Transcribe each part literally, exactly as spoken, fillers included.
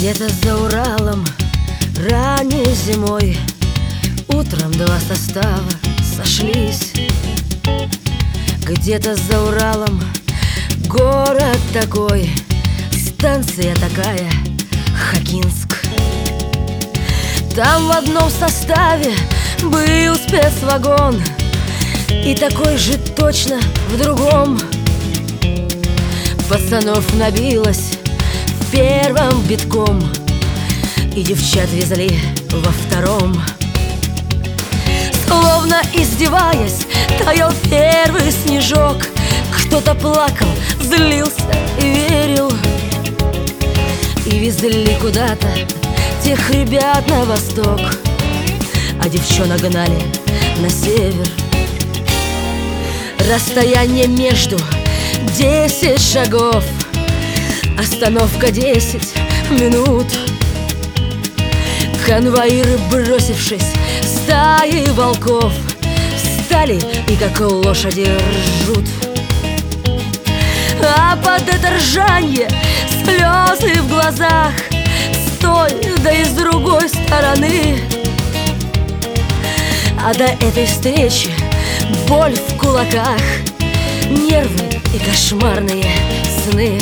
Где-то за Уралом ранней зимой утром два состава сошлись. Где-то за Уралом город такой, станция такая Хокинск. Там в одном составе был спецвагон, и такой же точно в другом. Пацанов набилось в первом битком, и девчат везли во втором. Словно издеваясь, таял первый снежок. Кто-то плакал, злился и верил, и везли куда-то тех ребят на восток, а девчонок гнали на север. Расстояние между десять шагов, остановка десять минут. Конвоиры, бросившись стаи волков, встали и как лошади ржут. А под это ржанье слезы в глазах с той, да и с другой стороны. А до этой встречи боль в кулаках, нервы и кошмарные сны.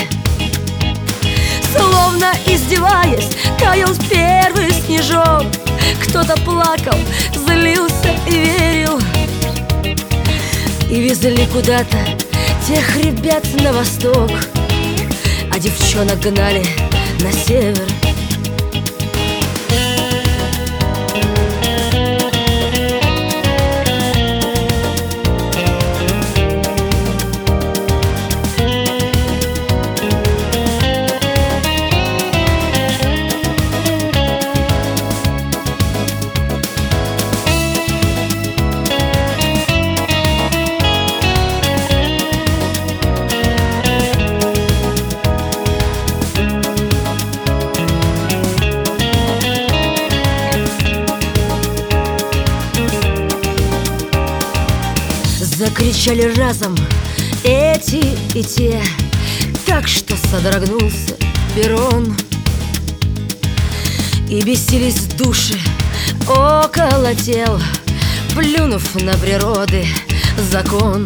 Словно издеваясь, таял первый снежок. Кто-то плакал, злился и верил, и везли куда-то тех ребят на восток, а девчонок гнали на север. Закричали разом эти и те, так что содрогнулся перрон. И бесились души около тел, плюнув на природы закон.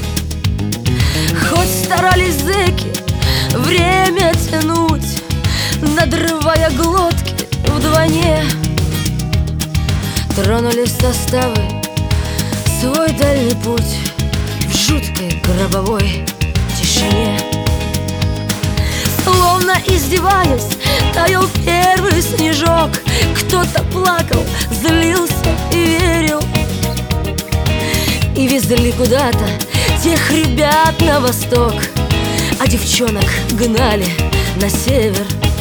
Хоть старались зэки время тянуть, надрывая глотки вдвойне, тронули составы свой дальний путь в жуткой гробовой тишине. Словно издеваясь, таял первый снежок. Кто-то плакал, злился и верил, и везли куда-то тех ребят на восток, а девчонок гнали на север.